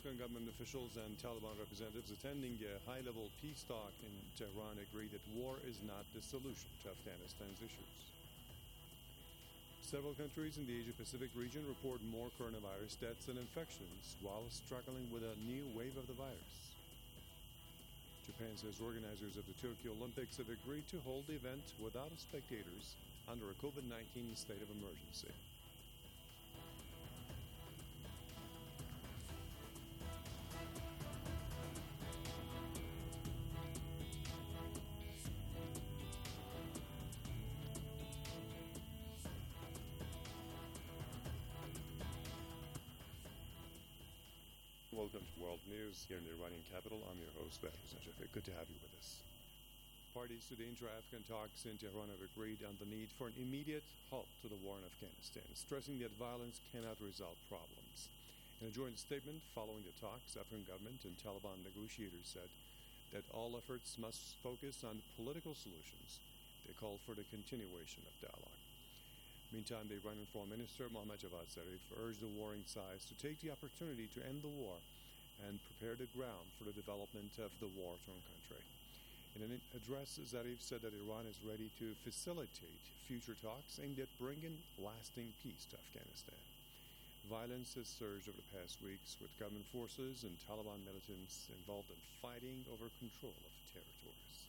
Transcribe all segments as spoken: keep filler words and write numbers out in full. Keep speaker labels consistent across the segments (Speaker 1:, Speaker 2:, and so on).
Speaker 1: Afghan government officials and Taliban representatives attending a high-level peace talk in Tehran agree that war is not the solution to Afghanistan's issues. Several countries in the Asia-Pacific region report more coronavirus deaths and infections while struggling with a new wave of the virus. Japan says organizers of the Tokyo Olympics have agreed to hold the event without spectators under a COVID nineteen state of emergency. Welcome to World News here in the Iranian capital. I'm your host, Behruz Najafi. Good to have you with us. Parties to the intra-Afghan talks in Tehran have agreed on the need for an immediate halt to the war in Afghanistan, stressing that violence cannot resolve problems. In a joint statement following the talks, Afghan government and Taliban negotiators said that all efforts must focus on political solutions. They called for the continuation of dialogue. Meantime, the Iranian Foreign Minister Mohammad Javad Zarif urged the warring sides to take the opportunity to end the war and prepare the ground for the development of the war-torn country. In an address, Zarif said that Iran is ready to facilitate future talks aimed at bringing lasting peace to Afghanistan. Violence has surged over the past weeks, with government forces and Taliban militants involved in fighting over control of territories.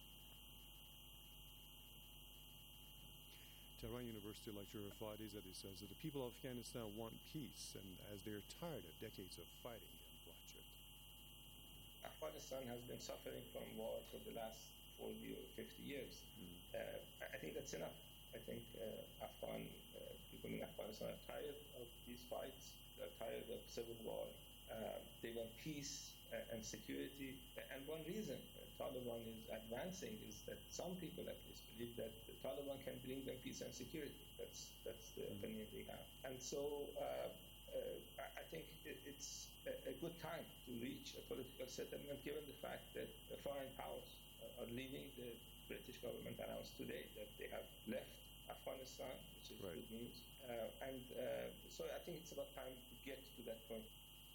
Speaker 1: Tehran University lecturer Fadi Zadi says that the people of Afghanistan want peace, and as they're tired of decades of fighting and bloodshed.
Speaker 2: Afghanistan has been suffering from war for the last forty or fifty years. Mm. Uh, I think that's enough. I think uh, Afghan uh, people in Afghanistan are tired of these fights. They're tired of civil war. Uh, they want peace and security. And one reason Taliban is advancing is that some people at least believe that the Taliban can bring them peace and security. That's that's the mm-hmm. opinion they have. And so uh, uh, I think it's a good time to reach a political settlement, given the fact that the foreign powers are leaving. The British government announced today that they have left Afghanistan, which is
Speaker 1: right.
Speaker 2: good news. Uh, and uh, so I think it's about time to get to that point.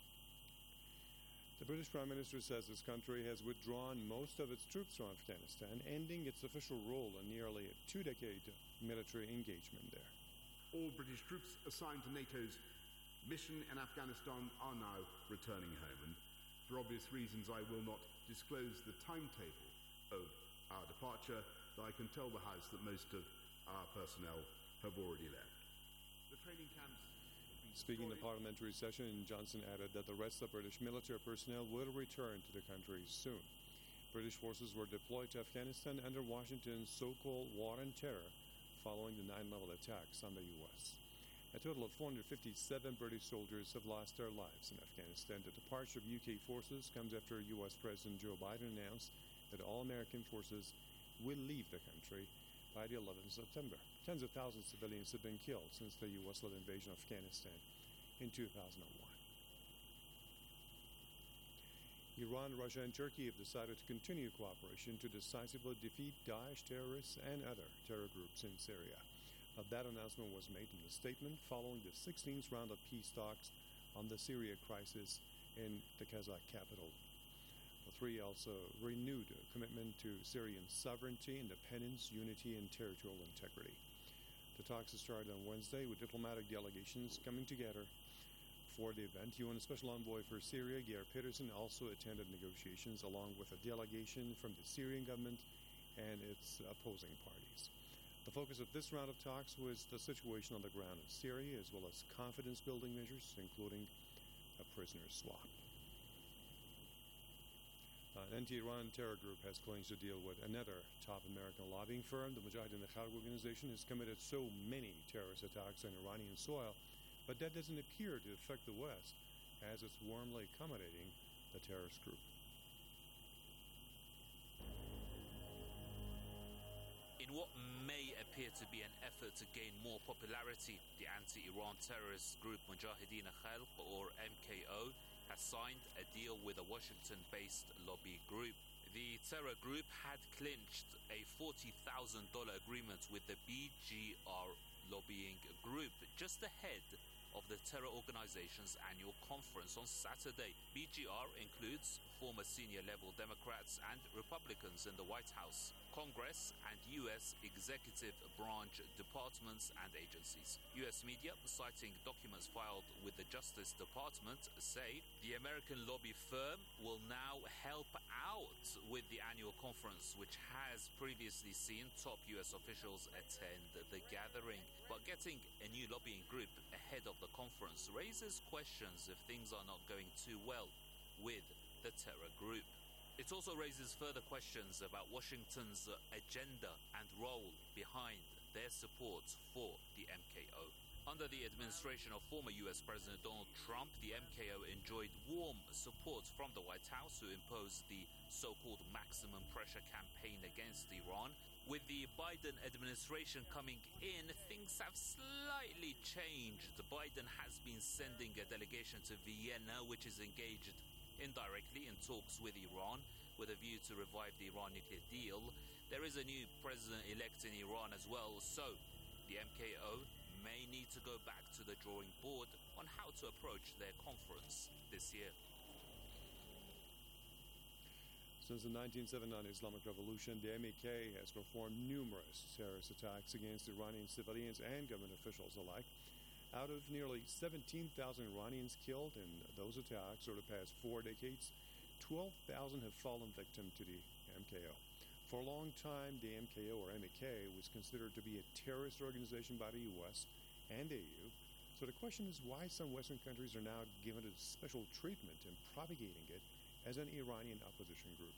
Speaker 1: The British Prime Minister says his country has withdrawn most of its troops from Afghanistan, ending its official role in nearly a two-decade military engagement there.
Speaker 3: All British troops assigned to NATO's mission in Afghanistan are now returning home, and for obvious reasons I will not disclose the timetable of our departure, though I can tell the House that most of our personnel have already left. The training camps...
Speaker 1: Speaking in the parliamentary session, Johnson added that the rest of British military personnel will return to the country soon. British forces were deployed to Afghanistan under Washington's so-called war on terror following the nine eleven attacks on the U S. A total of four hundred fifty-seven British soldiers have lost their lives in Afghanistan. The departure of U K forces comes after U S President Joe Biden announced that all American forces will leave the country by the eleventh of September. Tens of thousands of civilians have been killed since the U S-led invasion of Afghanistan in two thousand one. Iran, Russia, and Turkey have decided to continue cooperation to decisively defeat Daesh terrorists and other terror groups in Syria. Uh, that announcement was made in a statement following the sixteenth round of peace talks on the Syria crisis in the Kazakh capital. The three also renewed a commitment to Syrian sovereignty, independence, unity, and territorial integrity. The talks started on Wednesday with diplomatic delegations coming together for the event. U N Special Envoy for Syria, Geir Pedersen, also attended negotiations along with a delegation from the Syrian government and its opposing parties. The focus of this round of talks was the situation on the ground in Syria, as well as confidence-building measures, including a prisoner swap. Uh, an anti-Iran terror group has claims to deal with another top American lobbying firm. The Mujahideen al-Khalq organization has committed so many terrorist attacks on Iranian soil, but that doesn't appear to affect the West, as it's warmly accommodating the terrorist group.
Speaker 4: In what may appear to be an effort to gain more popularity, the anti-Iran terrorist group Mujahideen al-Khalq, or M K O, has signed a deal with a Washington-based lobby group. The terror group had clinched a forty thousand dollars agreement with the B G R lobbying group just ahead of the terror organization's annual conference on Saturday. B G R includes former senior-level Democrats and Republicans in the White House, Congress, and U S executive branch departments and agencies. U S media, citing documents filed with the Justice Department, say the American lobby firm will now help out with the annual conference, which has previously seen top U S officials attend the gathering. But getting a new lobbying group ahead of the conference raises questions if things are not going too well with the terror group. It also raises further questions about Washington's agenda and role behind their support for the M K O. Under the administration of former U S President Donald Trump, the M K O enjoyed warm support from the White House, who imposed the so-called maximum pressure campaign against Iran. With the Biden administration coming in, things have slightly changed. Biden has been sending a delegation to Vienna, which is engaged indirectly in talks with Iran with a view to revive the Iran nuclear deal. There is a new president-elect in Iran as well, so the M K O may need to go back to the drawing board on how to approach their conference this year.
Speaker 1: Since the nineteen seventy-nine Islamic Revolution, the M K has performed numerous terrorist attacks against Iranian civilians and government officials alike. Out of nearly seventeen thousand Iranians killed in those attacks over the past four decades, twelve thousand have fallen victim to the M K O. For a long time, the M K O, or M K, was considered to be a terrorist organization by the U S and E U. So the question is why some Western countries are now giving it special treatment and propagating it as an Iranian opposition group.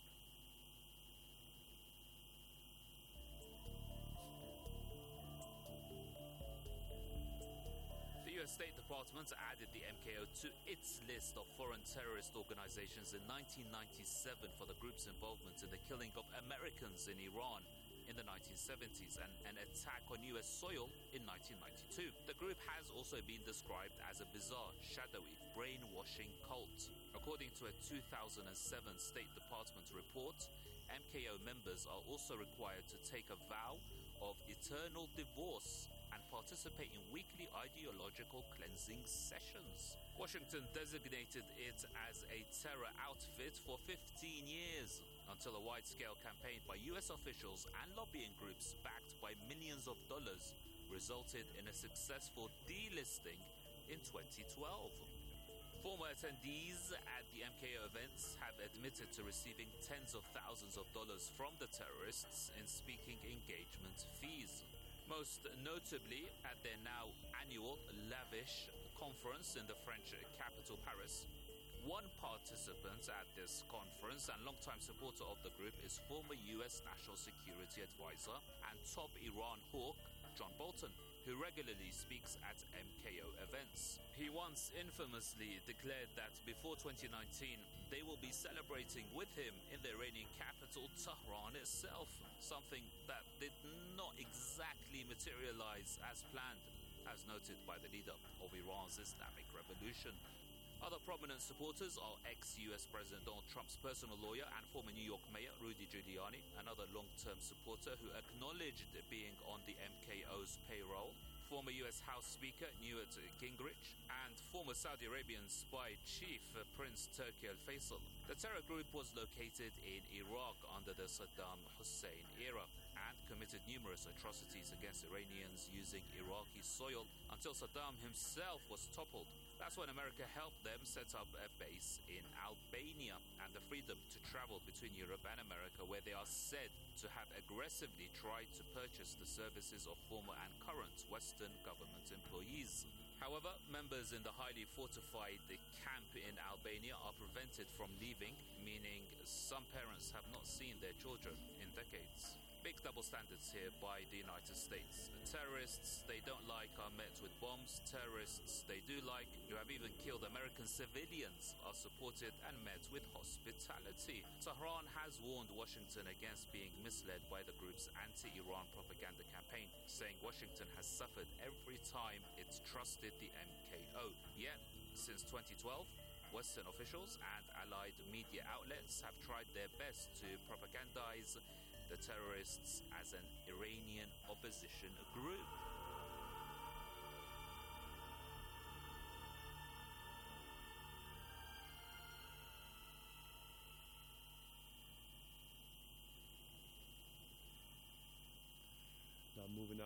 Speaker 4: The U S State Department added the M K O to its list of foreign terrorist organizations in nineteen ninety-seven for the group's involvement in the killing of Americans in Iran in the nineteen seventies and an attack on U S soil in nineteen ninety-two. The group has also been described as a bizarre, shadowy, brainwashing cult. According to a two thousand seven State Department report, M K O members are also required to take a vow of eternal divorce and participate in weekly ideological cleansing sessions. Washington designated it as a terror outfit for fifteen years, until a wide-scale campaign by U S officials and lobbying groups backed by millions of dollars resulted in a successful delisting in twenty twelve. Former attendees at the M K O events have admitted to receiving tens of thousands of dollars from the terrorists in speaking engagement fees. Most notably at their now annual lavish conference in the French capital, Paris. One participant at this conference and longtime supporter of the group is former U S National Security Advisor and top Iran hawk John Bolton, who regularly speaks at M K O events. He once infamously declared that before twenty nineteen, they will be celebrating with him in the Iranian capital, Tehran itself, something that did not exactly materialize as planned, as noted by the leader of Iran's Islamic Revolution. Other prominent supporters are ex-U S President Donald Trump's personal lawyer and former New York Mayor Rudy Giuliani, another long-term supporter who acknowledged being on the M K O's payroll, former U S House Speaker Newt Gingrich, and former Saudi Arabian spy chief Prince Turki al-Faisal. The terror group was located in Iraq under the Saddam Hussein era and committed numerous atrocities against Iranians using Iraqi soil until Saddam himself was toppled. That's when America helped them set up a base in Albania and the freedom to travel between Europe and America, where they are said to have aggressively tried to purchase the services of former and current Western government employees. However, members in the highly fortified camp in Albania are prevented from leaving, meaning some parents have not seen their children in decades. Big double standards here by the United States. Terrorists they don't like are met with bombs. Terrorists they do like, who have even killed American civilians, are supported and met with hospitality. Tehran has warned Washington against being misled by the group's anti-Iran propaganda campaign, saying Washington has suffered every time it's trusted the M K O. Yet, since twenty twelve, Western officials and allied media outlets have tried their best to propagandize the terrorists as an Iranian opposition group.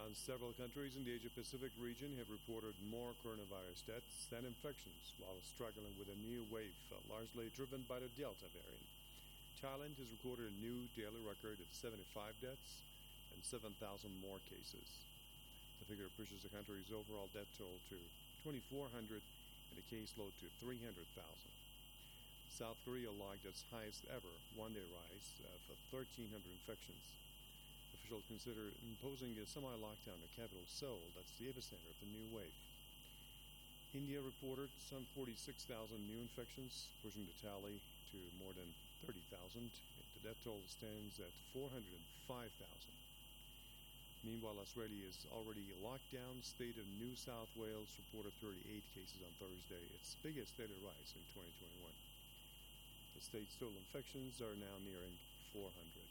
Speaker 1: Several countries in the Asia-Pacific region have reported more coronavirus deaths than infections while struggling with a new wave, uh, largely driven by the Delta variant. Thailand has recorded a new daily record of seventy-five deaths and seven thousand more cases. The figure pushes the country's overall death toll to twenty-four hundred and the caseload to three hundred thousand. South Korea logged its highest ever one-day rise of thirteen hundred infections. Officials consider imposing a semi-lockdown in the capital Seoul, that's the epicenter of the new wave. India reported some forty-six thousand new infections, pushing the tally to more than thirty thousand. The death toll stands at four hundred five thousand. Meanwhile, Australia is already locked down. State of New South Wales reported thirty-eight cases on Thursday, its biggest daily rise in twenty twenty-one. The state's total infections are now nearing four hundred.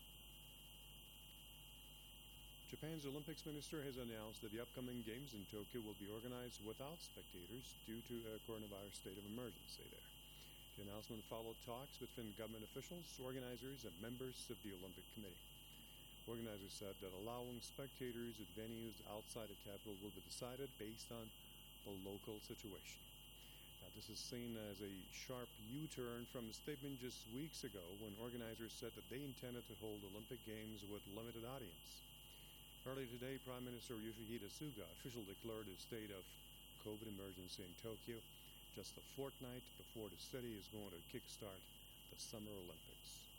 Speaker 1: Japan's Olympics minister has announced that the upcoming Games in Tokyo will be organized without spectators due to a coronavirus state of emergency there. The announcement followed talks between government officials, organizers, and members of the Olympic Committee. Organizers said that allowing spectators at venues outside the capital will be decided based on the local situation. Now, this is seen as a sharp U-turn from a statement just weeks ago when organizers said that they intended to hold Olympic Games with limited audience. Earlier today, Prime Minister Yoshihide Suga officially declared a state of COVID emergency in Tokyo just a fortnight before the city is going to kickstart the Summer Olympics.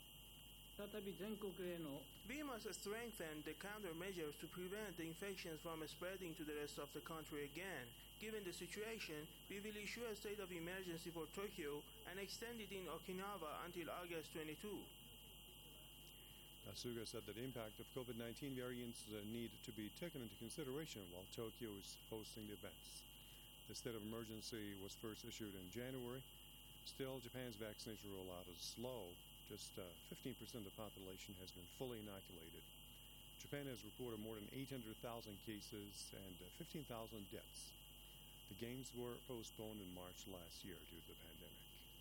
Speaker 5: We must strengthen the countermeasures to prevent the infections from spreading to the rest of the country again. Given the situation, we will issue a state of emergency for Tokyo and extend it in Okinawa until August twenty-second.
Speaker 1: Suga said that the impact of COVID nineteen variants uh, need to be taken into consideration while Tokyo is hosting the events. The state of emergency was first issued in January. Still, Japan's vaccination rollout is slow. Just uh, fifteen percent of the population has been fully inoculated. Japan has reported more than eight hundred thousand cases and uh, fifteen thousand deaths. The Games were postponed in March last year due to the pandemic.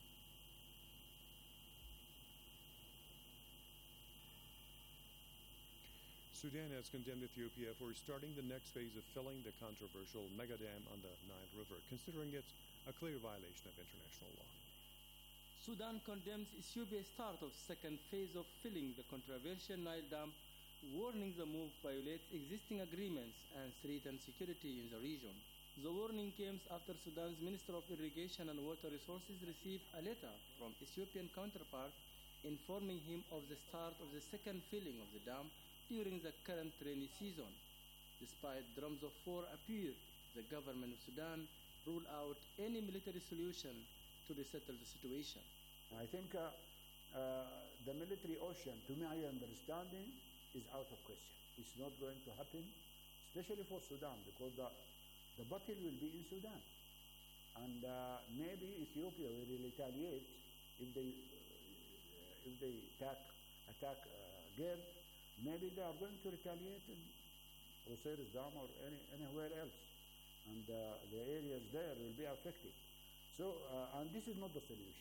Speaker 1: Sudan has condemned Ethiopia for starting the next phase of filling the controversial mega dam on the Nile River, considering it a clear violation of international law.
Speaker 6: Sudan condemns Ethiopia's start of second phase of filling the controversial Nile Dam, warning the move violates existing agreements and threatens security in the region. The warning comes after Sudan's Minister of Irrigation and Water Resources received a letter from Ethiopian counterpart informing him of the start of the second filling of the dam during the current rainy season. Despite drums of war appear, the government of Sudan ruled out any military solution to resettle the situation.
Speaker 7: I think uh, uh, the military option, to my understanding, is out of question. It's not going to happen, especially for Sudan, because the, the battle will be in Sudan. And uh, maybe Ethiopia will retaliate if they, uh, if they attack, attack uh, Gerd. Maybe they are going to retaliate in Osiris Dam or any, anywhere else. And uh, the areas there will be affected. So, uh, and this is not the solution.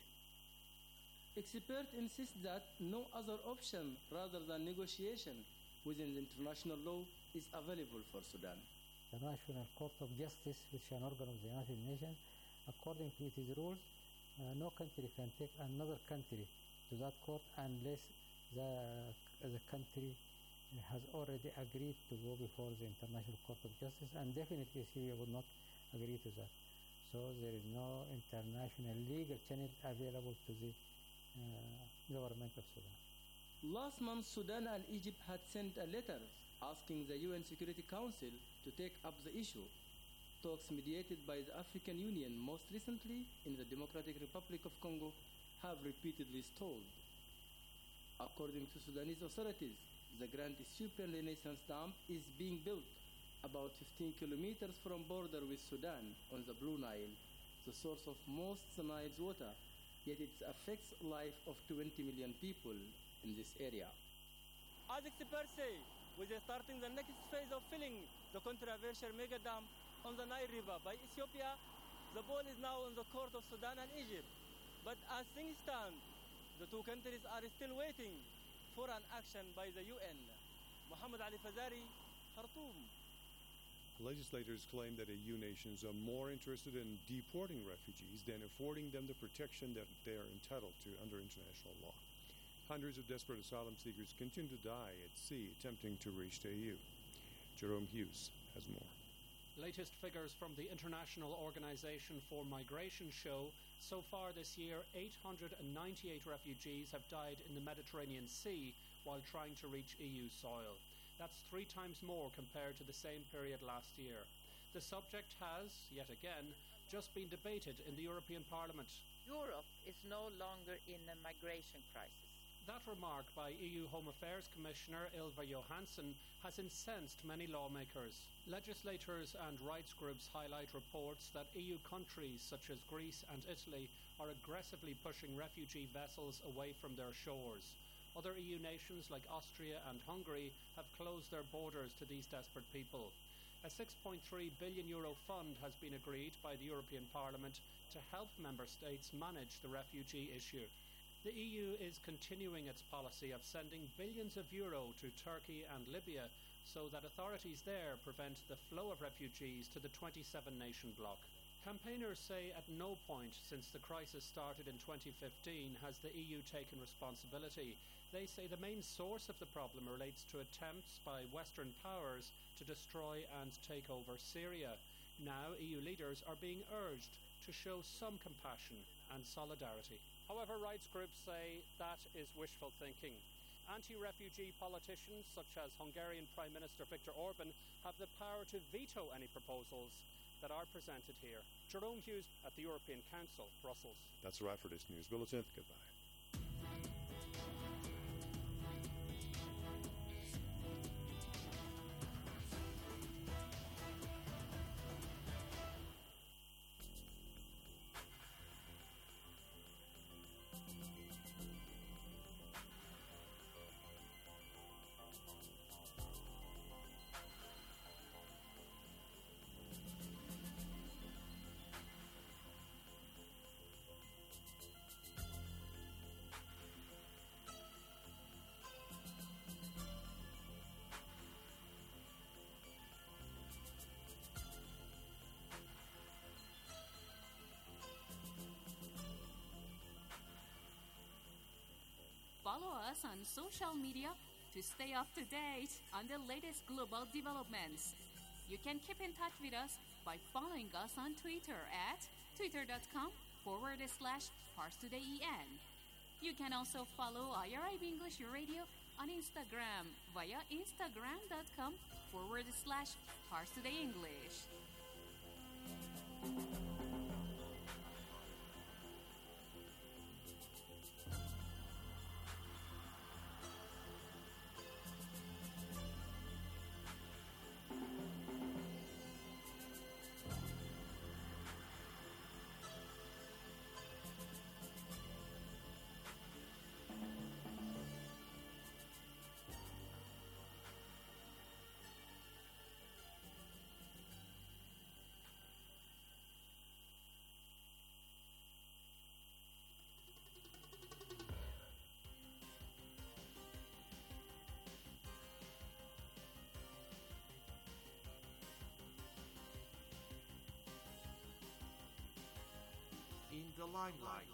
Speaker 6: Experts insist that no other option rather than negotiation within the international law is available for Sudan.
Speaker 8: The National Court of Justice, which is an organ of the United Nations, according to its rules, uh, no country can take another country to that court unless the, the country has already agreed to go before the International Court of Justice, and definitely Syria would not agree to that. So there is no international legal channel available to the uh, government of Sudan.
Speaker 6: Last month, Sudan and Egypt had sent a letter asking the U N Security Council to take up the issue. Talks mediated by the African Union, most recently in the Democratic Republic of Congo, have repeatedly stalled. According to Sudanese authorities, the Grand Ethiopian Renaissance Dam is being built about fifteen kilometers from border with Sudan on the Blue Nile, the source of most Nile's water, yet it affects life of twenty million people in this area.
Speaker 9: As experts say, we are starting the next phase of filling the controversial mega dam on the Nile River by Ethiopia. The ball is now in the court of Sudan and Egypt. But as things stand, the two countries are still waiting for an action by the U N. Mohammed Ali Fazari, Khartoum.
Speaker 1: Legislators claim that E U nations are more interested in deporting refugees than affording them the protection that they are entitled to under international law. Hundreds of desperate asylum seekers continue to die at sea attempting to reach the E U. Jerome Hughes has more.
Speaker 10: Latest figures from the International Organization for Migration show so far this year eight hundred ninety-eight refugees have died in the Mediterranean Sea while trying to reach E U soil. That's three times more compared to the same period last year. The subject has, yet again, just been debated in the European Parliament.
Speaker 11: Europe is no longer in a migration crisis.
Speaker 10: That remark by E U Home Affairs Commissioner Ylva Johansson has incensed many lawmakers. Legislators and rights groups highlight reports that E U countries such as Greece and Italy are aggressively pushing refugee vessels away from their shores. Other E U nations like Austria and Hungary have closed their borders to these desperate people. A six point three billion euro fund has been agreed by the European Parliament to help member states manage the refugee issue. The E U is continuing its policy of sending billions of euro to Turkey and Libya so that authorities there prevent the flow of refugees to the twenty-seven nation bloc. Campaigners say at no point since the crisis started in twenty fifteen has the E U taken responsibility. They say the main source of the problem relates to attempts by Western powers to destroy and take over Syria. Now E U leaders are being urged to show some compassion and solidarity. However, rights groups say that is wishful thinking. Anti-refugee politicians such as Hungarian Prime Minister Viktor Orban have the power to veto any proposals that are presented here. Jerome Hughes at the European Council, Brussels.
Speaker 1: That's a wrap for this news bulletin. Goodbye.
Speaker 12: Follow us on social media to stay up to date on the latest global developments. You can keep in touch with us by following us on Twitter at twitter.com forward slash ParsTodayEN. You can also follow I R I B English Radio on Instagram via instagram.com forward slash ParsTodayEnglish.
Speaker 13: In the limelight.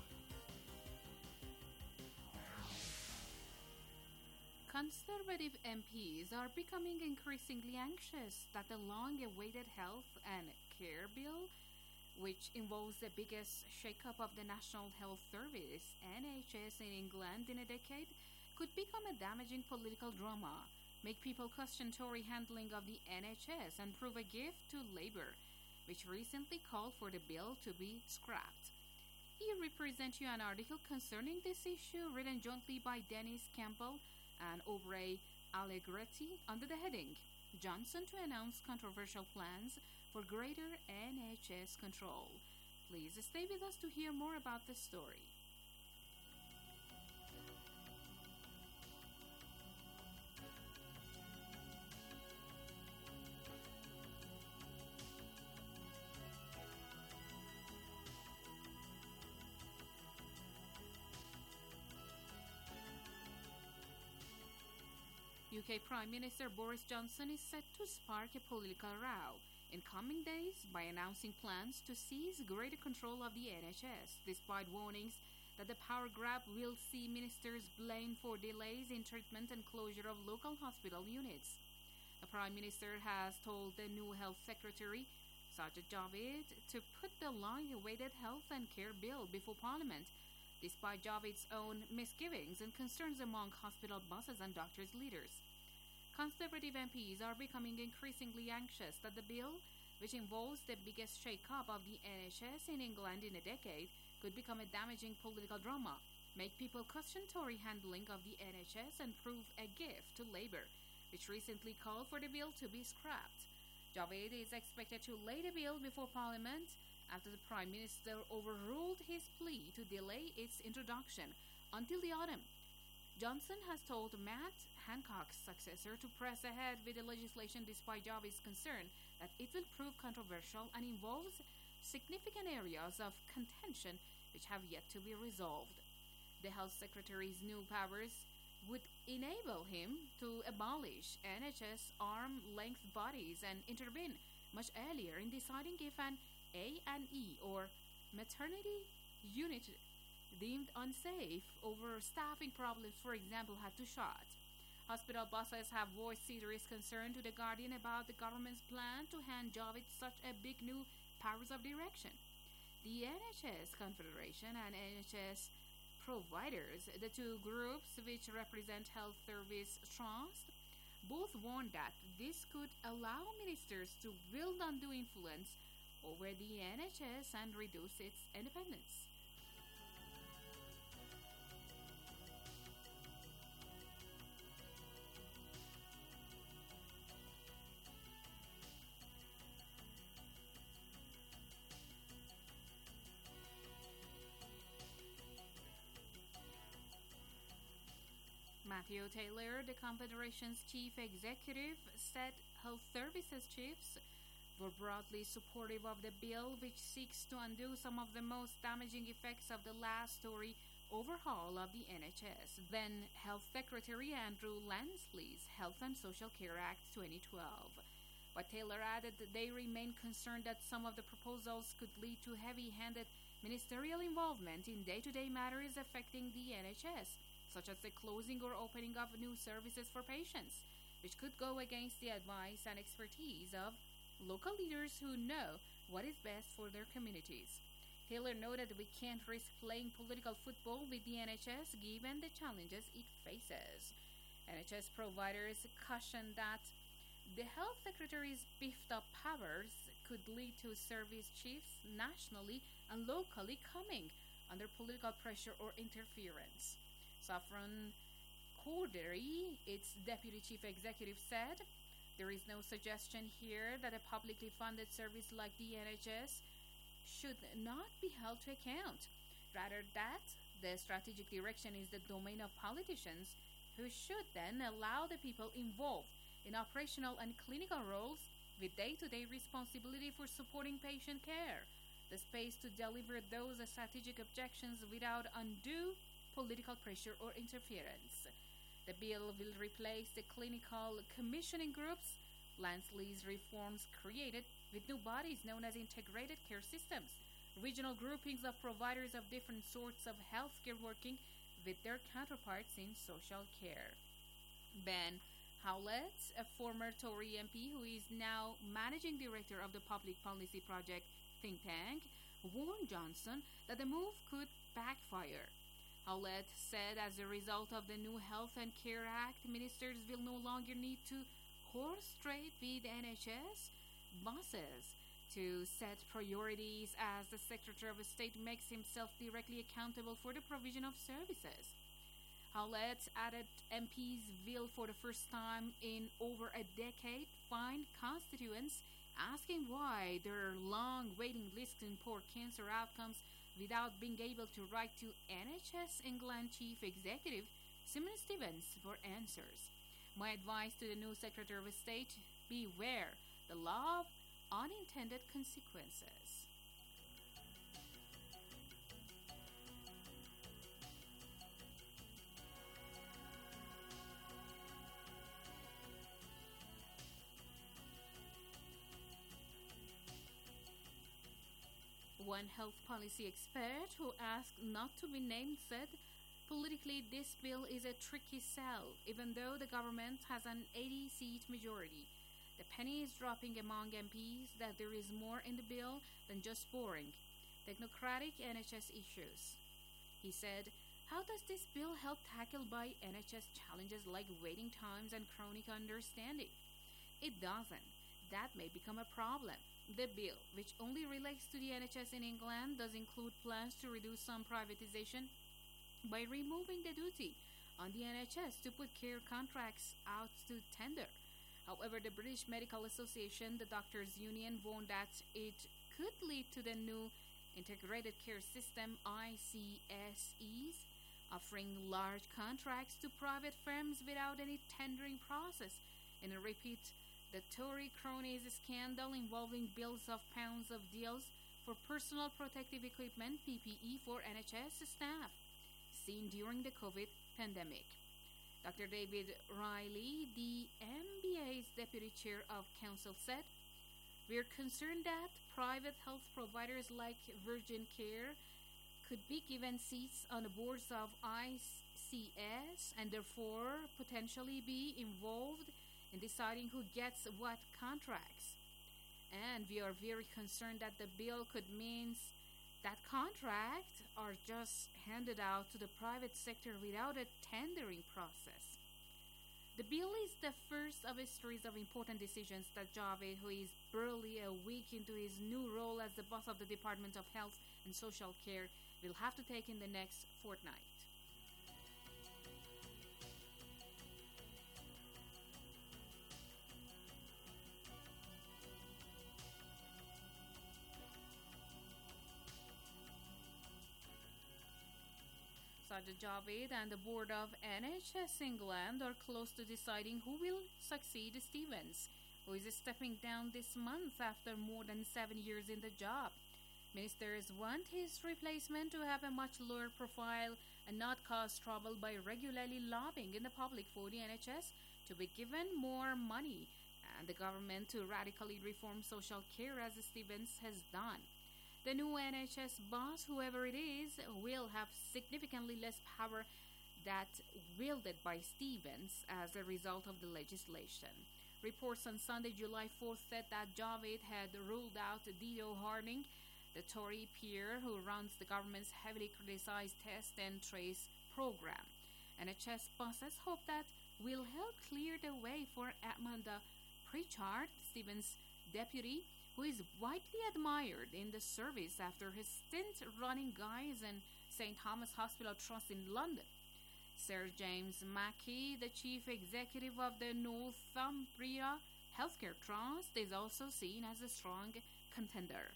Speaker 12: Conservative M Ps are becoming increasingly anxious that the long-awaited health and care bill, which involves the biggest shake-up of the National Health Service, N H S, in England in a decade, could become a damaging political drama, make people question Tory handling of the N H S, and prove a gift to Labour, which recently called for the bill to be scrapped. Here we present you an article concerning this issue written jointly by Dennis Campbell and Aubrey Allegretti under the heading Johnson to announce controversial plans for greater N H S control. Please stay with us to hear more about the story. U K Prime Minister Boris Johnson is set to spark a political row in coming days by announcing plans to seize greater control of the N H S, despite warnings that the power grab will see ministers blamed for delays in treatment and closure of local hospital units. The Prime Minister has told the new Health Secretary, Sajid Javid, to put the long-awaited health and care bill before Parliament, despite Javid's own misgivings and concerns among hospital bosses and doctors' leaders. Conservative M Ps are becoming increasingly anxious that the bill, which involves the biggest shake-up of the N H S in England in a decade, could become a damaging political drama, make people question Tory handling of the N H S, and prove a gift to Labour, which recently called for the bill to be scrapped. Javid is expected to lay the bill before Parliament after the Prime Minister overruled his plea to delay its introduction until the autumn. Johnson has told Matt Hancock's successor to press ahead with the legislation despite Javid's concern that it will prove controversial and involves significant areas of contention which have yet to be resolved. The Health Secretary's new powers would enable him to abolish N H S arm-length bodies and intervene much earlier in deciding if an A and E or maternity unit deemed unsafe over staffing problems, for example, had to shut. Hospital bosses have voiced serious concern to The Guardian about the government's plan to hand Javid such a big new powers of direction. The N H S Confederation and N H S providers, the two groups which represent health service trust, both warned that this could allow ministers to wield undue influence over the N H S and reduce its independence. Matthew Taylor, the Confederation's chief executive, said health services chiefs were broadly supportive of the bill, which seeks to undo some of the most damaging effects of the last Tory overhaul of the N H S. Then Health Secretary Andrew Lansley's Health and Social Care Act twenty twelve. But Taylor added that they remain concerned that some of the proposals could lead to heavy-handed ministerial involvement in day-to-day matters affecting the N H S, such as the closing or opening of new services for patients, which could go against the advice and expertise of local leaders who know what is best for their communities. Taylor noted we can't risk playing political football with the N H S given the challenges it faces. N H S providers cautioned that the Health Secretary's beefed-up powers could lead to service chiefs nationally and locally coming under political pressure or interference. Saffron Cordery, its deputy chief executive, said, "There is no suggestion here that a publicly funded service like the N H S should not be held to account. Rather, that the strategic direction is the domain of politicians, who should then allow the people involved in operational and clinical roles with day-to-day responsibility for supporting patient care the space to deliver those strategic objections without undue political pressure or interference. The bill will replace the clinical commissioning groups Lansley's reforms created with new bodies known as integrated care systems, regional groupings of providers of different sorts of healthcare working with their counterparts in social care. Ben Howlett, a former Tory M P who is now managing director of the Public Policy Project think tank, warned Johnson that the move could backfire. Howlett said as a result of the new Health and Care Act, ministers will no longer need to horse trade with N H S bosses to set priorities as the Secretary of State makes himself directly accountable for the provision of services. Howlett added M Ps will for the first time in over a decade find constituents asking why there are long waiting lists in poor cancer outcomes without being able to write to N H S England Chief Executive Simon Stevens for answers. My advice to the new Secretary of State: beware the law of unintended consequences. One health policy expert who asked not to be named said, "Politically, this bill is a tricky sell, even though the government has an eighty-seat majority. The penny is dropping among M Ps that there is more in the bill than just boring, technocratic N H S issues." He said, "How does this bill help tackle by N H S challenges like waiting times and chronic understanding? It doesn't. That may become a problem. The bill, which only relates to the N H S in England, does include plans to reduce some privatization by removing the duty on the N H S to put care contracts out to tender. However, the British Medical Association, the doctors' union, warned that it could lead to the new Integrated Care System, I C S Es, offering large contracts to private firms without any tendering process, in a repeat the Tory cronies scandal involving billions of pounds of deals for personal protective equipment, P P E, for N H S staff, seen during the COVID pandemic. Doctor David Riley, the M B A's deputy chair of council, said, "We're concerned that private health providers like Virgin Care could be given seats on the boards of I C S and therefore potentially be involved in deciding who gets what contracts. And we are very concerned that the bill could mean that contracts are just handed out to the private sector without a tendering process." The bill is the first of a series of important decisions that Javed, who is barely a week into his new role as the boss of the Department of Health and Social Care, will have to take in the next fortnight. Sajid Javid and the board of N H S England are close to deciding who will succeed Stevens, who is stepping down this month after more than seven years in the job. Ministers want his replacement to have a much lower profile and not cause trouble by regularly lobbying in the public for the N H S to be given more money and the government to radically reform social care as Stevens has done. The new N H S boss, whoever it is, will have significantly less power that wielded by Stevens as a result of the legislation. Reports on Sunday, July fourth, said that Javid had ruled out Dido Harding, the Tory peer who runs the government's heavily criticized Test and Trace program. N H S bosses hope that will help clear the way for Amanda Pritchard, Stevens' deputy, who is widely admired in the service after his stint running Guy's and Saint Thomas Hospital Trust in London. Sir James Mackey, the chief executive of the Northumbria Healthcare Trust, is also seen as a strong contender.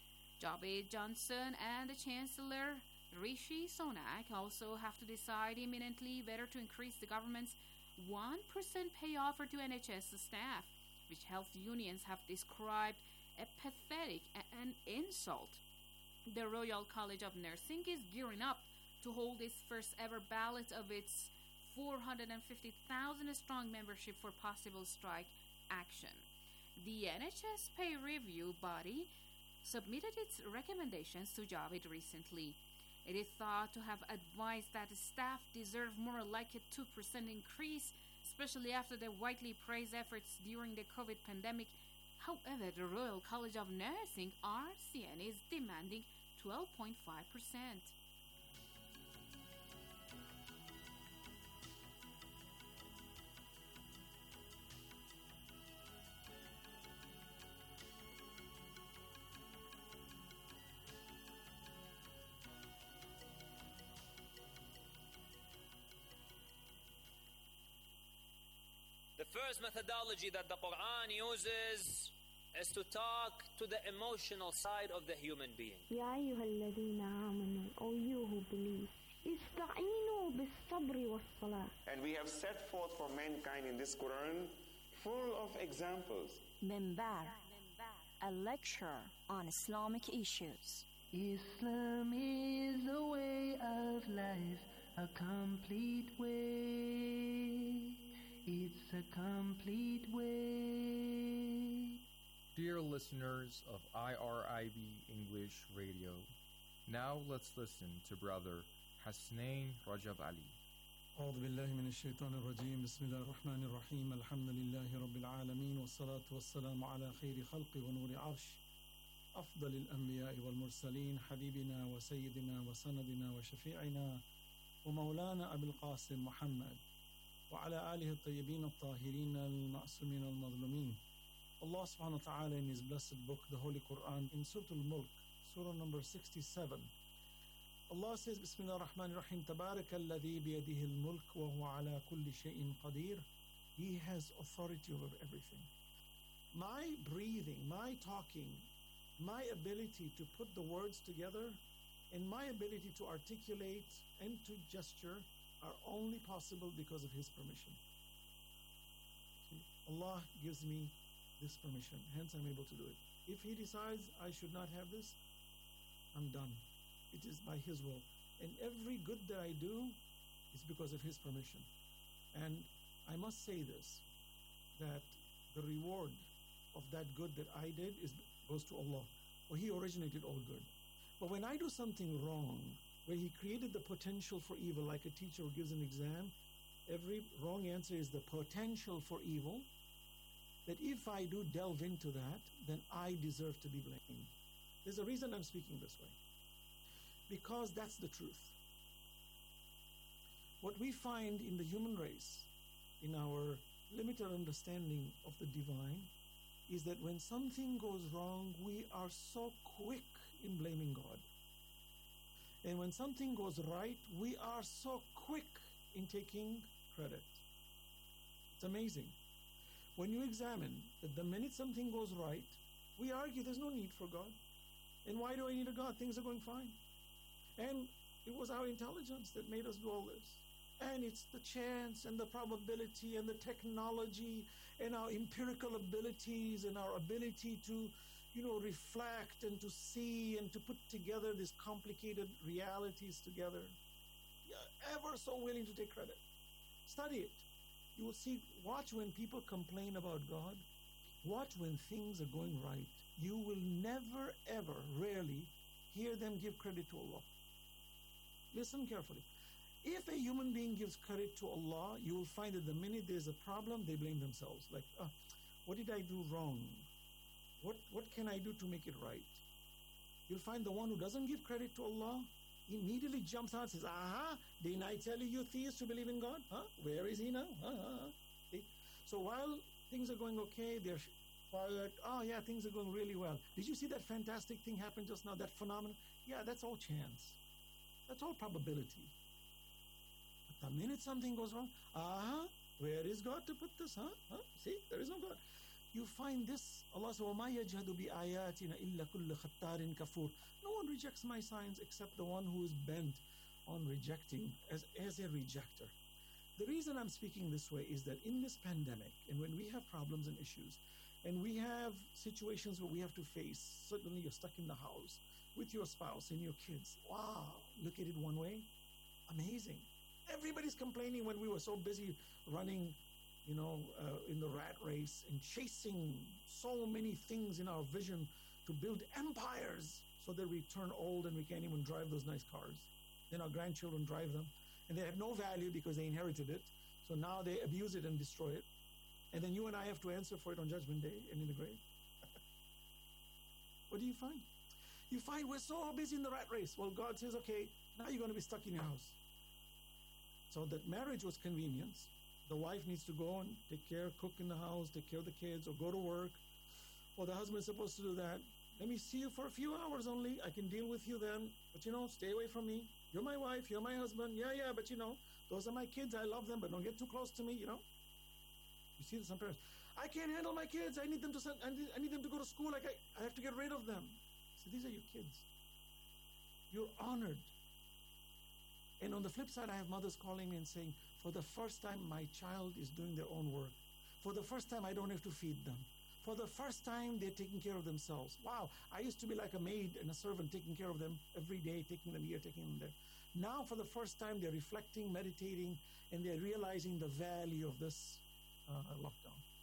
Speaker 12: Javid Johnson and the Chancellor Rishi Sunak also have to decide imminently whether to increase the government's one percent pay offer to N H S staff, which health unions have described a pathetic an insult. The Royal College of Nursing is gearing up to hold its first ever ballot of its four hundred fifty thousand strong membership for possible strike action. The N H S pay review body submitted its recommendations to Javid recently. It is thought to have advised that staff deserve more like a two percent increase, especially after the widely praised efforts during the COVID pandemic. However, the Royal College of Nursing, R C N, is demanding twelve point five percent.
Speaker 14: The first methodology that the Quran uses is to talk to the emotional side of the human being.
Speaker 15: يا أيها الذين آمنوا, O you who believe, استعينوا بالصبر والصلاة.
Speaker 16: And we have set forth for mankind in this Quran full of examples.
Speaker 17: Minbar, a lecture on Islamic issues.
Speaker 18: Islam is a way of life, a complete way. It's a complete way.
Speaker 19: Dear listeners of I R I B English Radio, now let's listen to Brother Hasnain Rajab Ali.
Speaker 20: أعوذ بالله من الشيطان الرجيم بسم الله الرحمن الرحيم الحمد لله رب العالمين والصلاة والسلام على خير خلق ونور عرش أفضل الأنبياء والمرسلين حبيبنا وسيدنا وسندنا وشفيعنا ومولانا أبي القاسم محمد وعلى آله الطيبين الطاهرين المعصومين المظلومين. Allah subhanahu wa ta'ala in His blessed book, the Holy Quran, in Surah Al-Mulk, Surah number sixty-seven, Allah says, Bismillah ar-Rahman ar-Rahim, Tabaraka alladhi biyadihi al-mulk wa huwa ala kulli shay'in qadir. He has authority over everything. My breathing, my talking, my ability to put the words together, and my ability to articulate and to gesture are only possible because of His permission. See, Allah gives me this permission, hence I'm able to do it. If He decides I should not have this, I'm done. It is by His will. And every good that I do is because of His permission. And I must say this, that the reward of that good that I did is goes to Allah. For He originated all good. But when I do something wrong, where He created the potential for evil, like a teacher who gives an exam, every wrong answer is the potential for evil, that if I do delve into that, then I deserve to be blamed. There's a reason I'm speaking this way. Because that's the truth. What we find in the human race, in our limited understanding of the divine, is that when something goes wrong, we are so quick in blaming God. And when something goes right, we are so quick in taking credit. It's amazing. When you examine that the minute something goes right, we argue there's no need for God. And why do I need a God? Things are going fine. And it was our intelligence that made us do all this. And it's the chance and the probability and the technology and our empirical abilities and our ability to, you know, reflect and to see and to put together these complicated realities together. You're ever so willing to take credit. Study it. You will see, watch when people complain about God. Watch when things are going right. You will never, ever, rarely hear them give credit to Allah. Listen carefully. If a human being gives credit to Allah, you will find that the minute there's a problem, they blame themselves. Like, oh, what did I do wrong? What, what can I do to make it right? You'll find the one who doesn't give credit to Allah immediately jumps out and says, aha, didn't I tell you, you theists, to believe in God? Huh? Where is He now? Huh? Huh? See? So while things are going okay, they're quiet. Oh, yeah, things are going really well. Did you see that fantastic thing happen just now, that phenomenon? Yeah, that's all chance. That's all probability. But the minute something goes wrong, ah, where is God to put this? Huh? Huh? See, there is no God. You find this, Allah says, وَمَا يَجْهَدُ بِآيَاتِنَا إِلَّا كُلُّ خَتَّارٍ كَفُورٍ. No one rejects my signs except the one who is bent on rejecting as, as a rejecter. The reason I'm speaking this way is that in this pandemic, and when we have problems and issues, and we have situations where we have to face, suddenly you're stuck in the house with your spouse and your kids. Wow, look at it one way. Amazing. Everybody's complaining when we were so busy running, you know, uh, in the rat race and chasing so many things in our vision to build empires so that we turn old and we can't even drive those nice cars. Then our grandchildren drive them, and they have no value because they inherited it. So now they abuse it and destroy it. And then you and I have to answer for it on Judgment Day and in the grave. What do you find? You find we're so busy in the rat race. Well, God says, okay, now you're going to be stuck in your house. So that marriage was convenience. The wife needs to go and take care, cook in the house, take care of the kids, or go to work. Or the husband is supposed to do that. Let me see you for a few hours only. I can deal with you then. But, you know, stay away from me. You're my wife. You're my husband. Yeah, yeah, but, you know, those are my kids. I love them, but don't get too close to me, you know. You see some parents, I can't handle my kids. I need them to send, I need, I need them to go to school. Like I, I have to get rid of them. So these are your kids. You're honored. And on the flip side, I have mothers calling me and saying, for the first time, my child is doing their own work. For the first time, I don't have to feed them. For the first time, they're taking care of themselves. Wow, I used to be like a maid and a servant taking care of them every day, taking them here, taking them there. Now, for the first time, they're reflecting, meditating, and they're realizing the value of this uh, lockdown.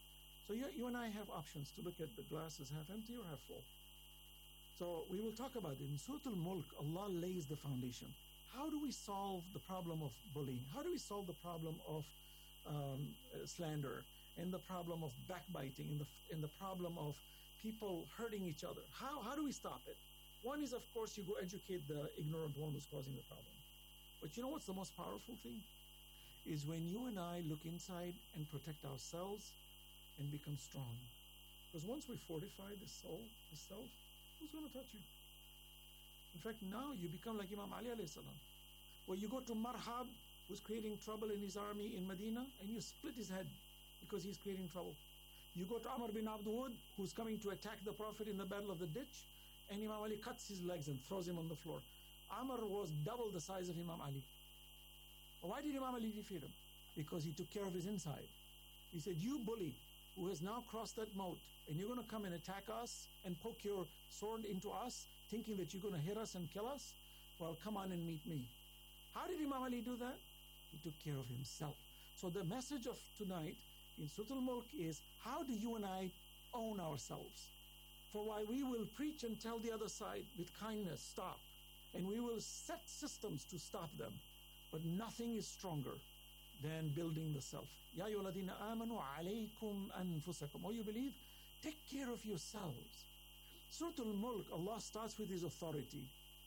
Speaker 20: So you, you and I have options to look at the glass as half empty or half full. So we will talk about it. In Surah Al-Mulk, Allah lays the foundation. How do we solve the problem of bullying? How do we solve the problem of um, uh, slander and the problem of backbiting and the, and the problem of people hurting each other? How, how do we stop it? One is, of course, you go educate the ignorant one who's causing the problem. But you know what's the most powerful thing? Is when you and I look inside and protect ourselves and become strong. Because once we fortify the soul, the self, who's going to touch you? In fact, now you become like Imam Ali alayhi salam. Where you go to Marhab, who's creating trouble in his army in Medina, and you split his head because he's creating trouble. You go to Amr bin Abdul, who's coming to attack the Prophet in the Battle of the Ditch, and Imam Ali cuts his legs and throws him on the floor. Amr was double the size of Imam Ali. Why did Imam Ali defeat him? Because he took care of his inside. He said, you bully, who has now crossed that moat, and you're going to come and attack us and poke your sword into us, thinking that you're going to hit us and kill us? Well, come on and meet me. How did Imam Ali do that? He took care of himself. So the message of tonight in Surah Al-Mulk is, how do you and I own ourselves? For while we will preach and tell the other side with kindness, stop, and we will set systems to stop them, but nothing is stronger than building the self. Ya ayyuhalladhina amanu alaykum anfusakum. Oh, you believe? Take care of yourselves. Surah Al-Mulk, Allah starts with His authority.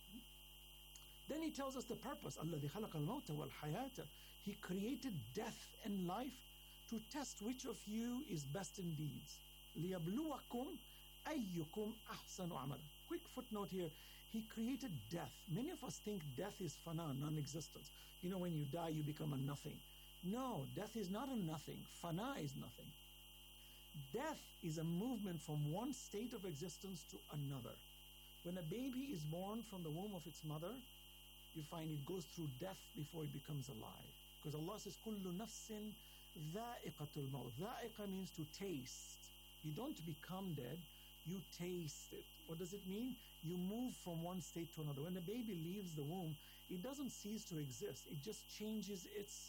Speaker 20: Then He tells us the purpose. الَّذِي خَلَقَ الْمَوْتَ وَالْحَيَاةَ. He created death and life to test which of you is best in deeds. لِيَبْلُوَكُمْ أَيُّكُمْ أَحْسَنُ عَمَلًا. Quick footnote here. He created death. Many of us think death is fana, non-existence. You know, when you die, you become a nothing. No, death is not a nothing. Fana is nothing. Death is a movement from one state of existence to another. When a baby is born from the womb of its mother, you find it goes through death before it becomes alive. Because Allah says, كُلُّ نَفْسٍ ذَائِقَةُ الْمَوْتِ. ذَائِقَ means to taste. You don't become dead, you taste it. What does it mean? You move from one state to another. When a baby leaves the womb, it doesn't cease to exist. It just changes its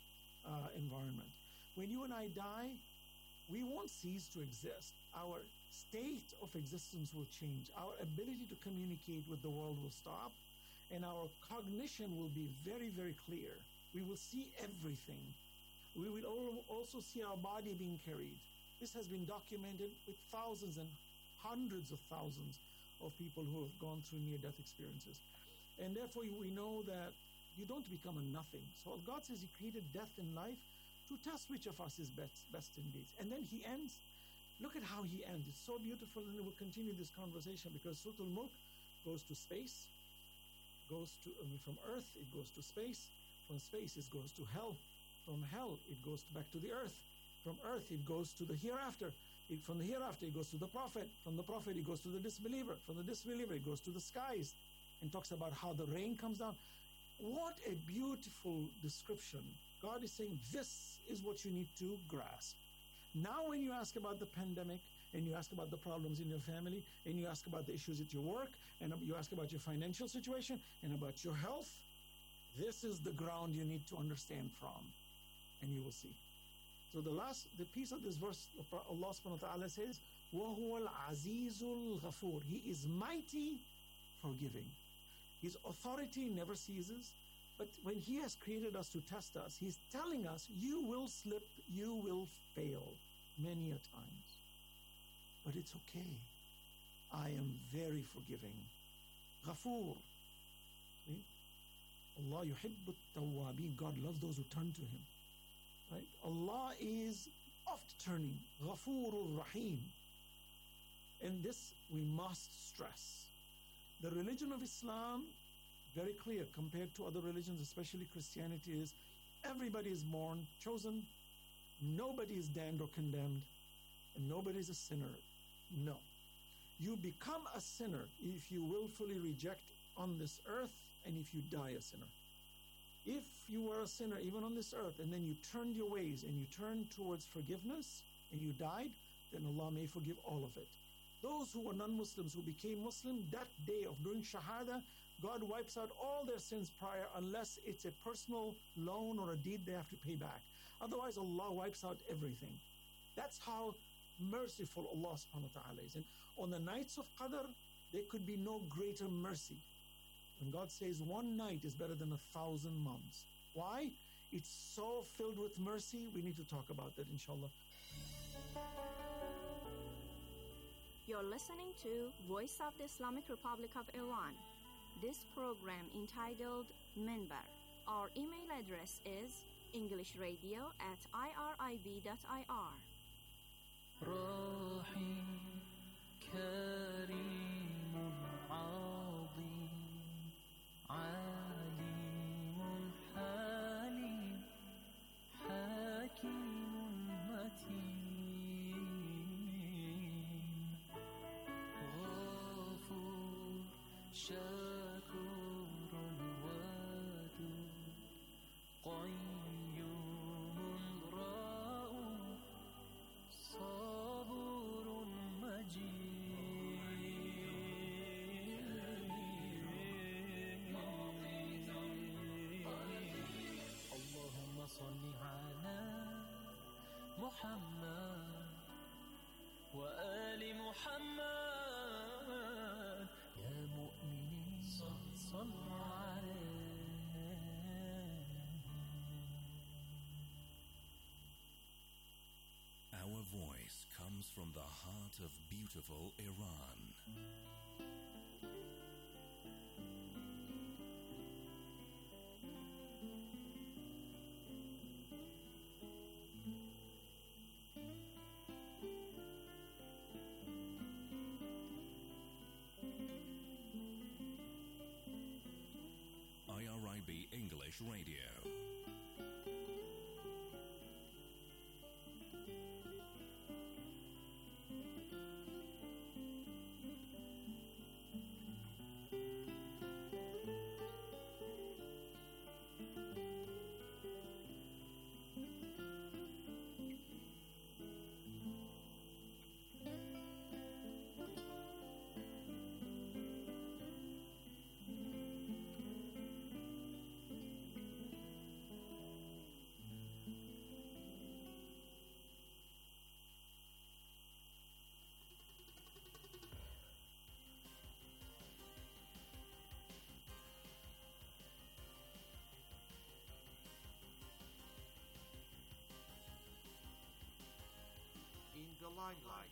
Speaker 20: uh, environment. When you and I die, we won't cease to exist. Our state of existence will change. Our ability to communicate with the world will stop, and our cognition will be very, very clear. We will see everything. We will also see our body being carried. This has been documented with thousands and hundreds of thousands of people who have gone through near-death experiences. And therefore, we know that you don't become a nothing. So God says He created death and life to test which of us is best, best in deeds. And then He ends. Look at how He ends. It's so beautiful, and we'll continue this conversation because Surah Al-Mulk goes to space, goes to I mean, from Earth, it goes to space. From space, it goes to hell. From hell, it goes back to the Earth. From Earth, it goes to the hereafter. It, from the hereafter, it goes to the Prophet. From the Prophet, it goes to the disbeliever. From the disbeliever, it goes to the skies and talks about how the rain comes down. What a beautiful description. God is saying, this is what you need to grasp. Now when you ask about the pandemic, and you ask about the problems in your family, and you ask about the issues at your work, and you ask about your financial situation, and about your health, this is the ground you need to understand from, and you will see. So the last, the piece of this verse, Allah subhanahu wa ta'ala says, وَهُوَ الْعَزِيزُ الْغَفُورُ. He is mighty, forgiving. His authority never ceases, but when He has created us to test us, He's telling us, you will slip, you will fail many a times. But it's okay. I am very forgiving. Ghafoor. See? Allah yuhibbu at-tawwabin. God loves those who turn to Him. Right? Allah is oft turning. Ghafoorur Rahim. And this we must stress. The religion of Islam, very clear compared to other religions, especially Christianity, is everybody is born, chosen, nobody is damned or condemned, and nobody is a sinner. No. You become a sinner if you willfully reject on this earth and if you die a sinner. If you were a sinner even on this earth and then you turned your ways and you turned towards forgiveness and you died, then Allah may forgive all of it. Those who were non-Muslims who became Muslim, that day of doing Shahada, God wipes out all their sins prior unless it's a personal loan or a deed they have to pay back. Otherwise, Allah wipes out everything. That's how merciful Allah subhanahu wa ta'ala is. And on the nights of Qadr, there could be no greater mercy. When God says one night is better than a thousand months. Why? It's so filled with mercy. We need to talk about that, inshallah.
Speaker 17: You're listening to Voice of the Islamic Republic of Iran. This program entitled Minbar. Our email address is englishradio at irib dot I R.
Speaker 18: رحيم كريم عظيم عليم حليم حكيم متين غفور شكور ودود قيوم رؤوف صبور مجيد اللهم صل على محمد وآل محمد يا مؤمنين صلوا عليه.
Speaker 21: Our voice comes from the heart of beautiful Iran. I R I B English Radio.
Speaker 13: In the limelight.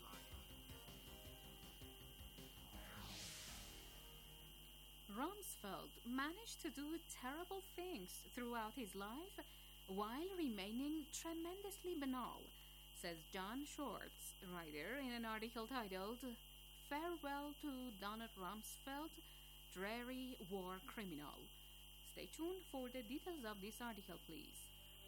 Speaker 12: Rumsfeld managed to do terrible things throughout his life while remaining tremendously banal, says John Schwartz, writer in an article titled Farewell to Donald Rumsfeld, Dreary War Criminal. Stay tuned for the details of this article, please.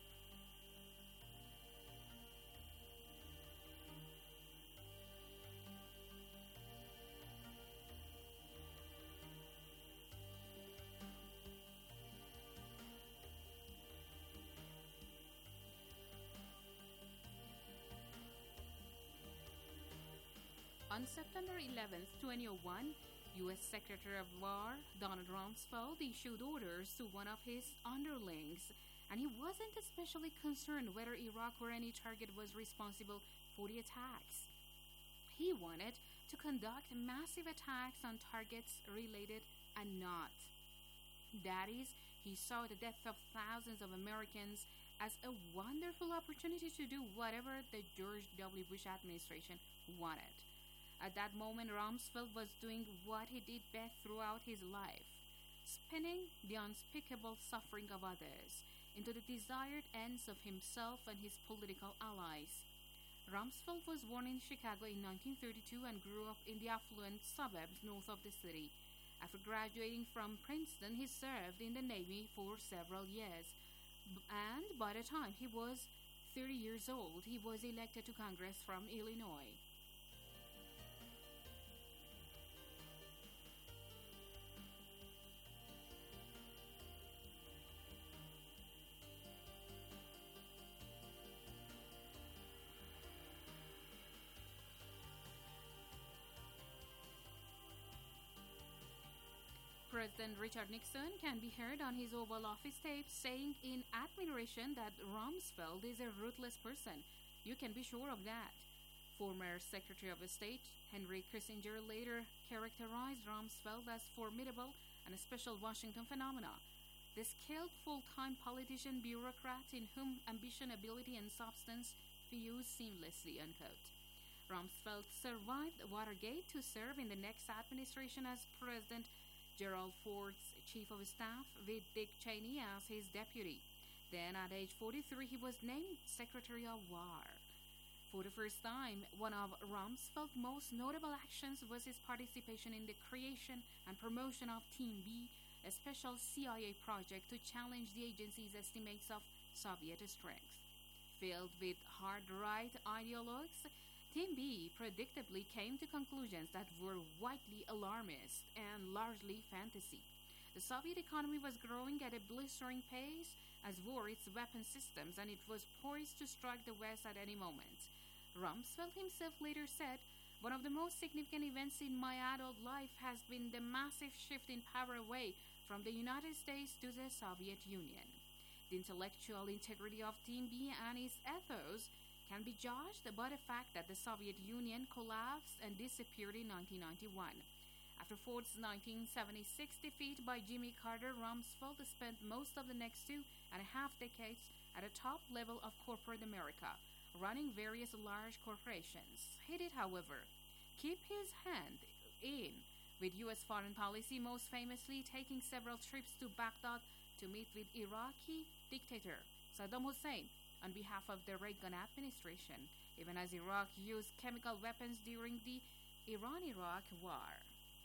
Speaker 12: On September eleventh, twenty oh one, U S Secretary of War Donald Rumsfeld issued orders to one of his underlings, and he wasn't especially concerned whether Iraq or any target was responsible for the attacks. He wanted to conduct massive attacks on targets related and not. That is, he saw the death of thousands of Americans as a wonderful opportunity to do whatever the George W. Bush administration wanted. At that moment, Rumsfeld was doing what he did best throughout his life, spinning the unspeakable suffering of others into the desired ends of himself and his political allies. Rumsfeld was born in Chicago in nineteen thirty-two and grew up in the affluent suburbs north of the city. After graduating from Princeton, he served in the Navy for several years, and by the time he was thirty years old, he was elected to Congress from Illinois. President Richard Nixon can be heard on his Oval Office tape saying in admiration that Rumsfeld is a ruthless person. You can be sure of that. Former Secretary of State Henry Kissinger later characterized Rumsfeld as formidable and a special Washington phenomena, the skilled full-time politician bureaucrat in whom ambition, ability, and substance fuse seamlessly, unquote. Rumsfeld survived Watergate to serve in the next administration as President Gerald Ford's chief of staff, with Dick Cheney as his deputy. Then, at age forty-three, he was named Secretary of War. For the first time, one of Rumsfeld's most notable actions was his participation in the creation and promotion of Team B, a special C I A project to challenge the agency's estimates of Soviet strength. Filled with hard-right ideologues, Team B predictably came to conclusions that were widely alarmist and largely fantasy. The Soviet economy was growing at a blistering pace, as were its weapon systems, and it was poised to strike the West at any moment. Rumsfeld himself later said, "One of the most significant events in my adult life has been the massive shift in power away from the United States to the Soviet Union." The intellectual integrity of Team B and its ethos can be judged by the fact that the Soviet Union collapsed and disappeared in nineteen ninety-one. After Ford's nineteen seventy-six defeat by Jimmy Carter, Rumsfeld spent most of the next two and a half decades at the top level of corporate America, running various large corporations. He did, however, keep his hand in with U S foreign policy, most famously taking several trips to Baghdad to meet with Iraqi dictator Saddam Hussein on behalf of the Reagan administration, even as Iraq used chemical weapons during the Iran-Iraq War.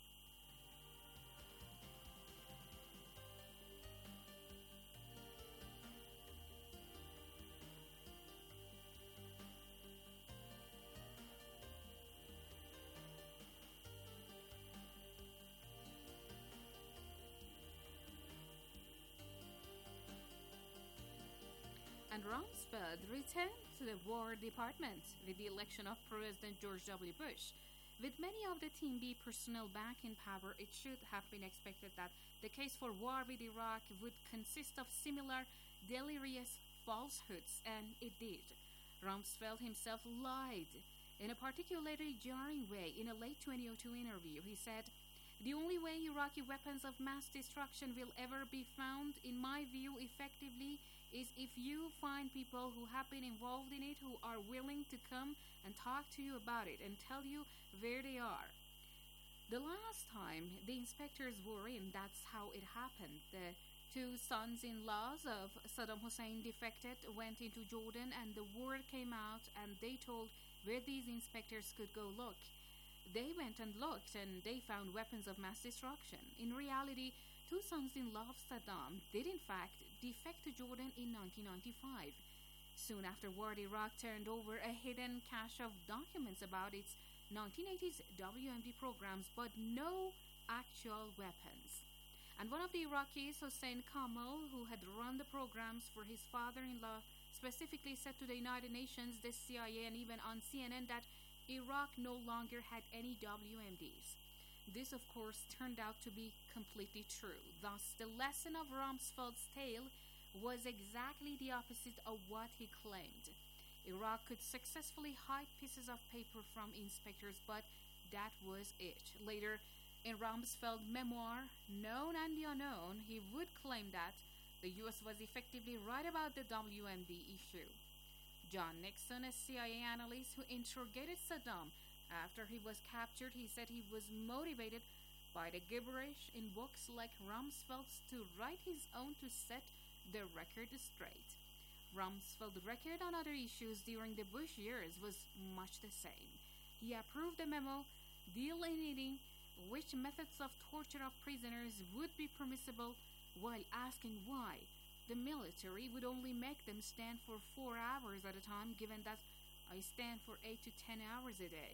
Speaker 12: And Rumsfeld returned to the War Department with the election of President George W. Bush. With many of the Team B personnel back in power, it should have been expected that the case for war with Iraq would consist of similar delirious falsehoods, and it did. Rumsfeld himself lied in a particularly jarring way. In a late twenty oh two interview, he said, "The only way Iraqi weapons of mass destruction will ever be found, in my view, effectively, is if you find people who have been involved in it, who are willing to come and talk to you about it and tell you where they are." The last time the inspectors were in, that's how it happened. The two sons-in-laws of Saddam Hussein defected, went into Jordan, and the word came out, and they told where these inspectors could go look. They went and looked, and they found weapons of mass destruction. In reality, two sons-in-law of Saddam did in fact defect to Jordan in nineteen ninety-five. Soon afterward, Iraq turned over a hidden cache of documents about its nineteen eighties W M D programs, but no actual weapons. And one of the Iraqis, Hossein Kamal, who had run the programs for his father-in-law, specifically said to the United Nations, the C I A, and even on C N N that Iraq no longer had any W M Ds. This, of course, turned out to be completely true. Thus, the lesson of Rumsfeld's tale was exactly the opposite of what he claimed. Iraq could successfully hide pieces of paper from inspectors, but that was it. Later, in Rumsfeld's memoir, Known and the Unknown, he would claim that the U S was effectively right about the W M D issue. John Nixon, a C I A analyst who interrogated Saddam after he was captured, he said he was motivated by the gibberish in books like Rumsfeld's to write his own to set the record straight. Rumsfeld's record on other issues during the Bush years was much the same. He approved a memo delineating which methods of torture of prisoners would be permissible, while asking why the military would only make them stand for four hours at a time, given that I stand for eight to ten hours a day.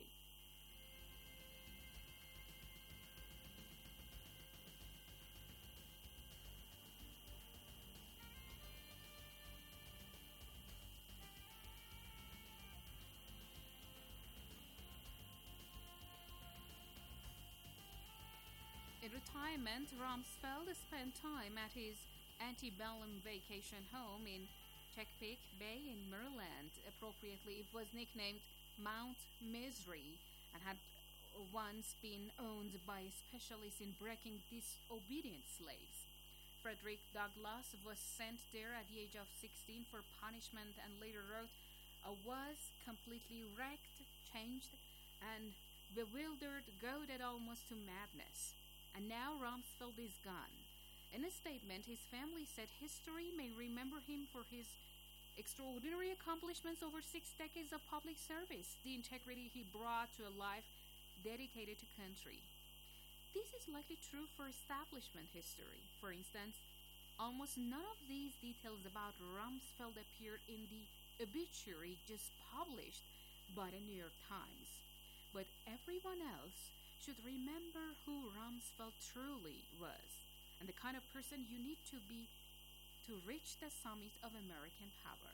Speaker 12: In retirement, Rumsfeld spent time at his antebellum vacation home in Chesapeake Bay in Maryland. Appropriately, it was nicknamed Mount Misery and had once been owned by specialists in breaking disobedient slaves. Frederick Douglass was sent there at the age of sixteen for punishment and later wrote, I was completely wrecked, changed, and bewildered, goaded almost to madness. And now Rumsfeld is gone. In a statement, his family said history may remember him for his extraordinary accomplishments over six decades of public service, the integrity he brought to a life dedicated to country. This is likely true for establishment history. For instance, almost none of these details about Rumsfeld appeared in the obituary just published by the New York Times. But everyone else should remember who Rumsfeld truly was and the kind of person you need to be to reach the summit of American power.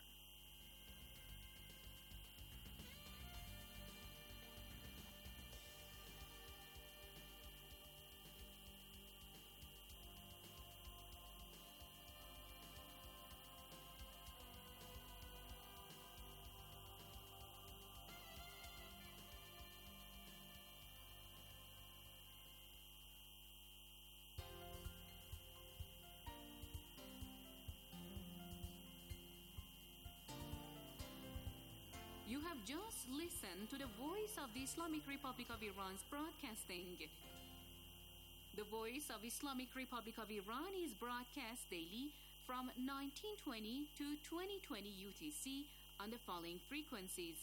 Speaker 12: You have just listened to the Voice of the Islamic Republic of Iran's broadcasting. The Voice of Islamic Republic of Iran is broadcast daily from nineteen twenty to twenty twenty U T C on the following frequencies.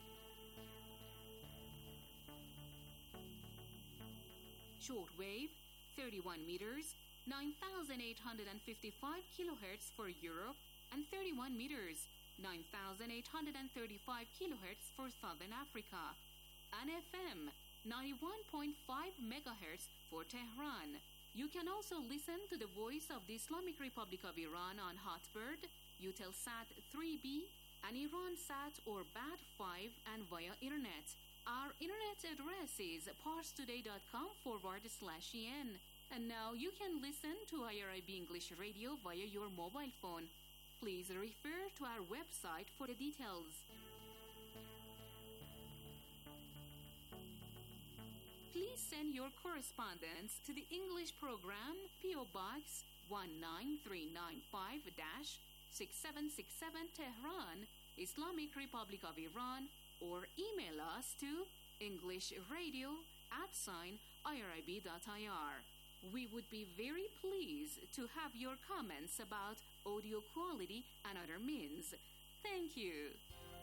Speaker 12: Shortwave, thirty-one meters, nine thousand eight hundred fifty-five kilohertz for Europe, and thirty-one meters, nine thousand eight hundred thirty-five kilohertz for Southern Africa, and F M ninety-one point five megahertz for Tehran. You can also listen to the Voice of the Islamic Republic of Iran on Hotbird, Eutelsat three B, and IranSat or B A D five, and via Internet. Our Internet address is parstoday.com forward slash en. And now you can listen to I R I B English Radio via your mobile phone. Please refer to our website for the details. Please send your correspondence to the English program, P O Box one nine three nine five, six seven six seven, Tehran, Islamic Republic of Iran, or email us to englishradio at sign irib.ir. We would be very pleased to have your comments about audio quality and other means. Thank you.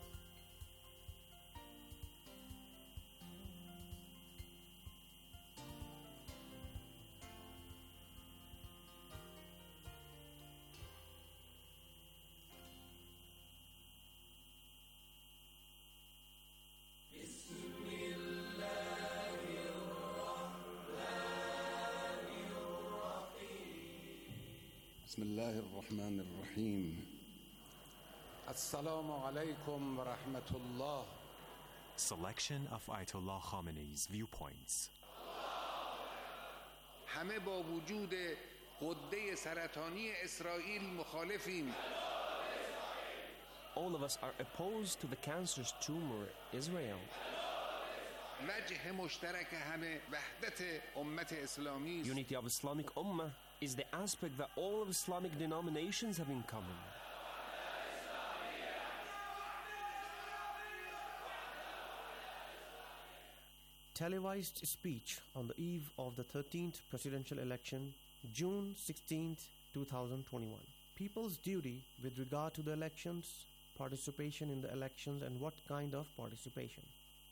Speaker 2: بسم الله الرحمن الرحيم السلام عليكم ورحمة الله.
Speaker 22: Selection of Ayatollah Khamenei's viewpoints.
Speaker 2: همه با وجود غده سرطانی اسرائیل مخالفیم.
Speaker 23: All of us are opposed to the cancerous tumor Israel.
Speaker 2: وجه مشترک همه وحدت امت اسلامی.
Speaker 23: Unity of Islamic Ummah is the aspect that all of Islamic denominations have in common. Televised speech on the eve of the thirteenth presidential election, June sixteenth, twenty twenty-one. People's duty with regard to the elections, participation in the elections, and what kind of participation.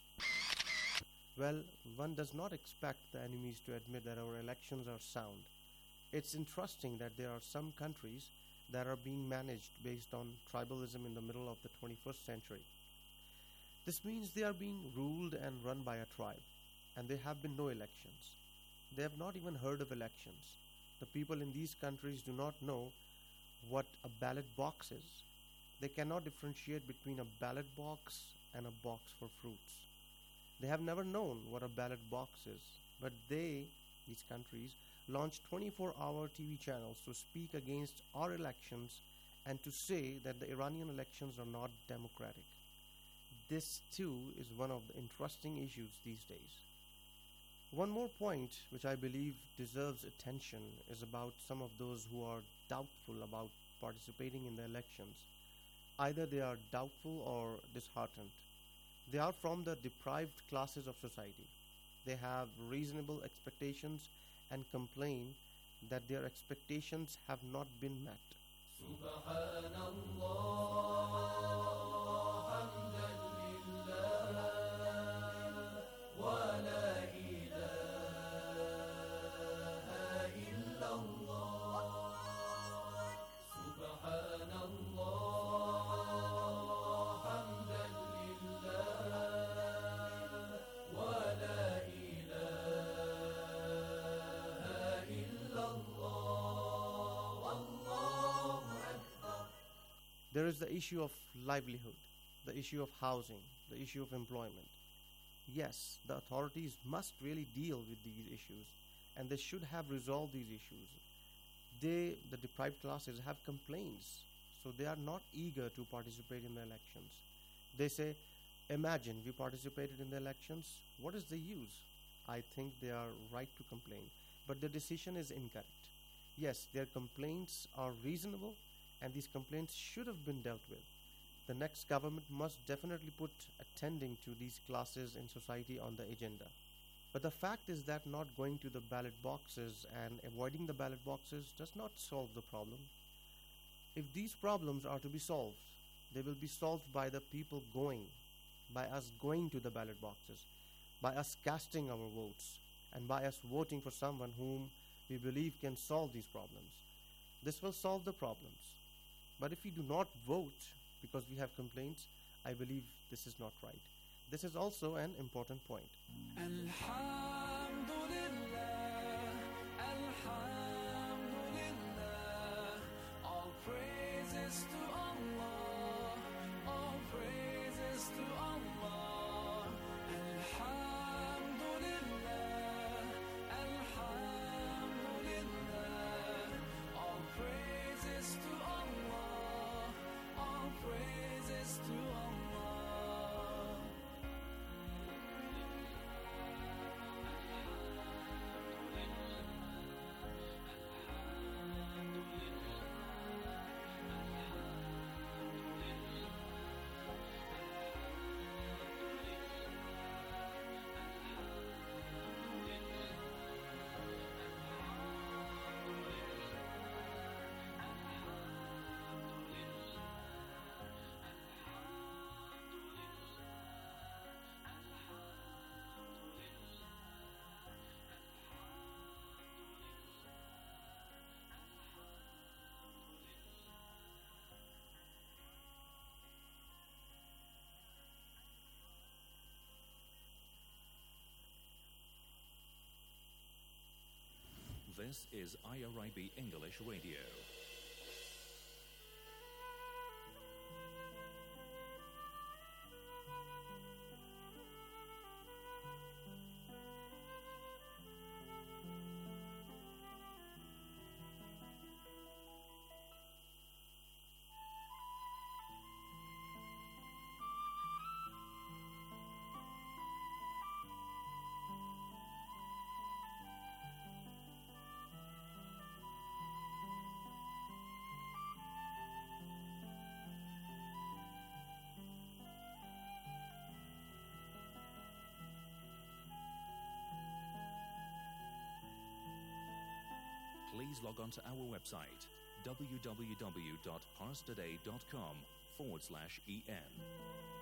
Speaker 23: Well, one does not expect the enemies to admit that our elections are sound. It's interesting that there are some countries that are being managed based on tribalism in the middle of the twenty-first century. This means they are being ruled and run by a tribe, and there have been no elections. They have not even heard of elections. The people in these countries do not know what a ballot box is. They cannot differentiate between a ballot box and a box for fruits. They have never known what a ballot box is, but they, these countries, launched twenty-four hour T V channels to speak against our elections and to say that the Iranian elections are not democratic. this too is one of the interesting issues these days. One more point which I believe deserves attention is about some of those who are doubtful about participating in the elections. Either they are doubtful or disheartened. They are from the deprived classes of society. They have reasonable expectations and complain that their expectations have not been met. There is the issue of livelihood, the issue of housing, the issue of employment. Yes, the authorities must really deal with these issues, and they should have resolved these issues. They, the deprived classes, have complaints, so they are not eager to participate in the elections. They say, imagine we participated in the elections, what is the use? I think they are right to complain, but the decision is incorrect. Yes, their complaints are reasonable, and these complaints should have been dealt with. The next government must definitely put attending to these classes in society on the agenda. But the fact is that not going to the ballot boxes and avoiding the ballot boxes does not solve the problem. If these problems are to be solved, they will be solved by the people going, by us going to the ballot boxes, by us casting our votes, and by us voting for someone whom we believe can solve these problems. This will solve the problems. But if we do not vote because we have complaints, I believe this is not right. This is also an important point.
Speaker 3: All praises to Allah, all praises to Allah. Alhamdulillah, Alhamdulillah. All praises to Allah, all praises to Allah.
Speaker 21: This is I R I B English Radio. Please log on to our website, w w w dot parstoday dot com forward slash en.